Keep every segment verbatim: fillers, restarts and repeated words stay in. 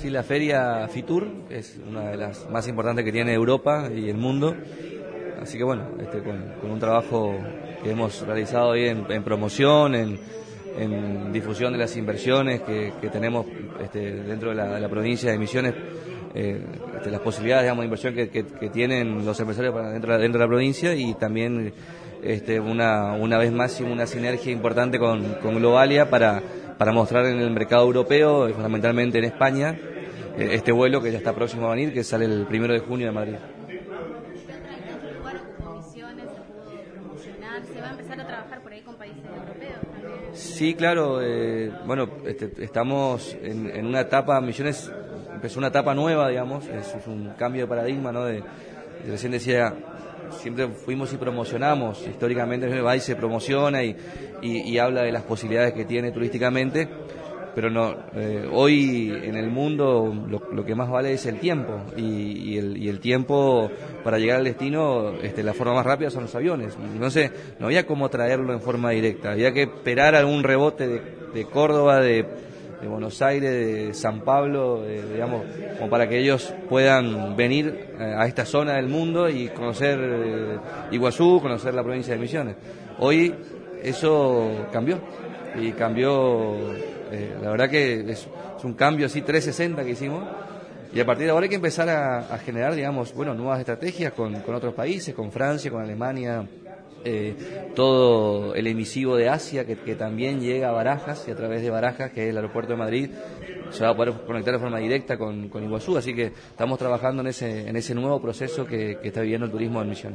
Sí, la feria Fitur es una de las más importantes que tiene Europa y el mundo. Así que bueno, este, con, con un trabajo que hemos realizado ahí en, en promoción, en, en difusión de las inversiones que, que tenemos este, dentro de la, de la provincia de Misiones, eh, este, las posibilidades, digamos, de inversión que, que, que tienen los empresarios para dentro, dentro de la provincia, y también este, una, una vez más una sinergia importante con, con Globalia para, para mostrar en el mercado europeo, fundamentalmente en España, eh, este vuelo que ya está próximo a venir, que sale el primero de junio de Madrid. ¿Se va a empezar a trabajar por ahí con países europeos también? Sí, claro. Eh, bueno, este, estamos en, en una etapa, Misiones empezó una etapa nueva, digamos, es, es un cambio de paradigma, ¿no? De, de, recién decía, siempre fuimos y promocionamos, históricamente va y se promociona y, y, y habla de las posibilidades que tiene turísticamente, pero no, eh, hoy en el mundo lo, lo que más vale es el tiempo, y, y, el, y el tiempo para llegar al destino, este, la forma más rápida son los aviones. Entonces no había cómo traerlo en forma directa, había que esperar algún rebote de, de Córdoba, de, de Buenos Aires, de San Pablo, de, digamos, como para que ellos puedan venir a esta zona del mundo y conocer eh, Iguazú, conocer la provincia de Misiones. Hoy eso cambió, y cambió. Eh, la verdad que es, es un cambio así trescientos sesenta que hicimos, y a partir de ahora hay que empezar a, a generar, digamos, bueno, nuevas estrategias con, con otros países, con Francia, con Alemania, eh, todo el emisivo de Asia que, que también llega a Barajas, y a través de Barajas, que es el aeropuerto de Madrid, se va a poder conectar de forma directa con, con Iguazú, así que estamos trabajando en ese, en ese nuevo proceso que, que está viviendo el turismo en Misiones.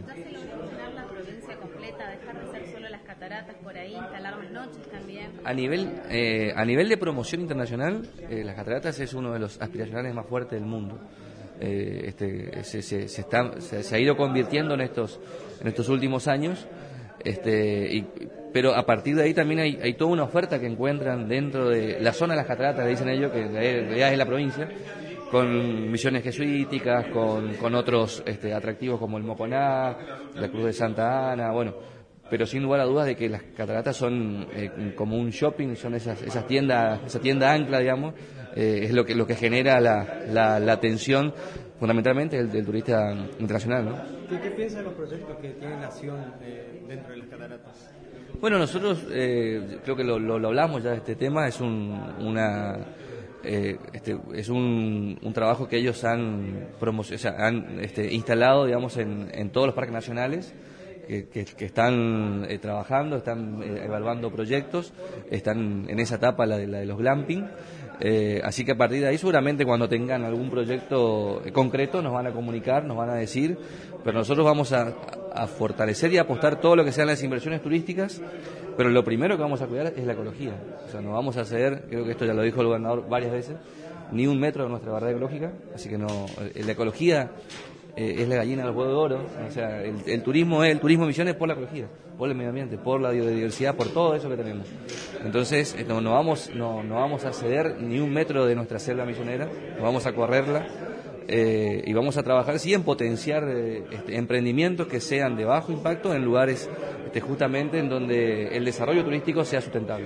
A nivel, eh, a nivel de promoción internacional, eh, las cataratas es uno de los aspiracionales más fuertes del mundo. Eh, este, se, se, se, está, se, se ha ido convirtiendo en estos, en estos últimos años, este, y, pero a partir de ahí también hay, hay toda una oferta que encuentran dentro de la zona de las cataratas, le dicen ellos, que en realidad es la provincia, con misiones jesuíticas, con, con otros este, atractivos como el Moconá, la Cruz de Santa Ana, bueno. Pero sin lugar a dudas de que las cataratas son eh, como un shopping, son esas esas tiendas, esa tienda ancla, digamos, eh, es lo que lo que genera la, la, la atención fundamentalmente del, del turista internacional, ¿no? ¿Qué, qué piensan los proyectos que tiene Nación eh, dentro de las cataratas? Bueno, nosotros eh, creo que lo, lo, lo hablamos ya de este tema, es un, una... Eh, este, es un, un trabajo que ellos han, promoc- o sea, han este, instalado, digamos, en, en todos los parques nacionales. Que, que, que están eh, trabajando, están eh, evaluando proyectos, están en esa etapa, la de, la de los glamping, eh, así que a partir de ahí seguramente cuando tengan algún proyecto concreto nos van a comunicar, nos van a decir, pero nosotros vamos a, a fortalecer y apostar todo lo que sean las inversiones turísticas, pero lo primero que vamos a cuidar es la ecología, o sea, no vamos a ceder, creo que esto ya lo dijo el gobernador varias veces, ni un metro de nuestra barrera ecológica, así que no, la ecología Eh, es la gallina del huevo de oro, o sea, el, el turismo es el turismo de Misiones por la ecología, por el medio ambiente, por la biodiversidad, por todo eso que tenemos. Entonces, eh, no, no vamos no, no vamos a ceder ni un metro de nuestra selva misionera, no vamos a correrla, eh, y vamos a trabajar sí en potenciar eh, este, emprendimientos que sean de bajo impacto en lugares este, justamente en donde el desarrollo turístico sea sustentable.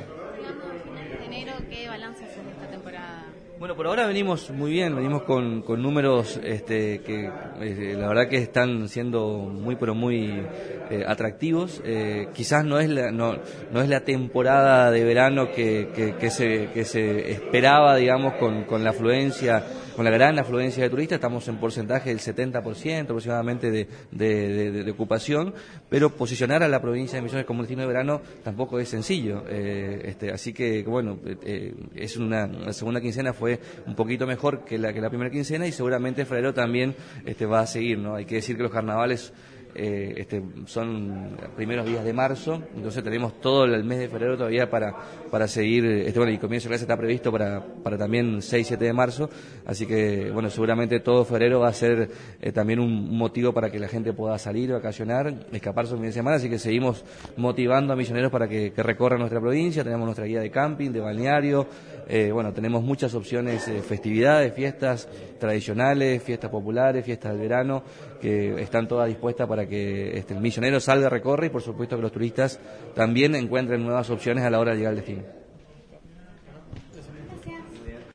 ¿Qué balance haces de esta temporada? Bueno, por ahora venimos muy bien, venimos con, con números este, que eh, la verdad que están siendo muy pero muy eh, atractivos. Eh, quizás no es la no, no es la temporada de verano que, que, que se que se esperaba, digamos, con, con la afluencia, con la gran afluencia de turistas. Estamos en porcentaje del setenta por ciento aproximadamente de, de, de, de ocupación, pero posicionar a la provincia de Misiones como destino de verano tampoco es sencillo. Eh, este, así que bueno, eh, es una la segunda quincena fue un poquito mejor que la que la primera quincena, y seguramente febrero también este va a seguir, ¿no? Hay que decir que los carnavales eh, este, son primeros días de marzo, entonces tenemos todo el mes de febrero todavía para para seguir, este bueno, y comienzo de clase está previsto para para también seis siete de marzo, así que bueno, seguramente todo febrero va a ser eh, también un motivo para que la gente pueda salir, vacacionar, escapar su fin de semana, así que seguimos motivando a misioneros para que, que recorran nuestra provincia. Tenemos nuestra guía de camping, de balneario, eh, bueno, tenemos muchas opciones, eh, festividades, fiestas tradicionales, fiestas populares, fiestas del verano, que están todas dispuestas para que este, el misionero salga, recorre, y por supuesto que los turistas también encuentren nuevas opciones a la hora de llegar al destino.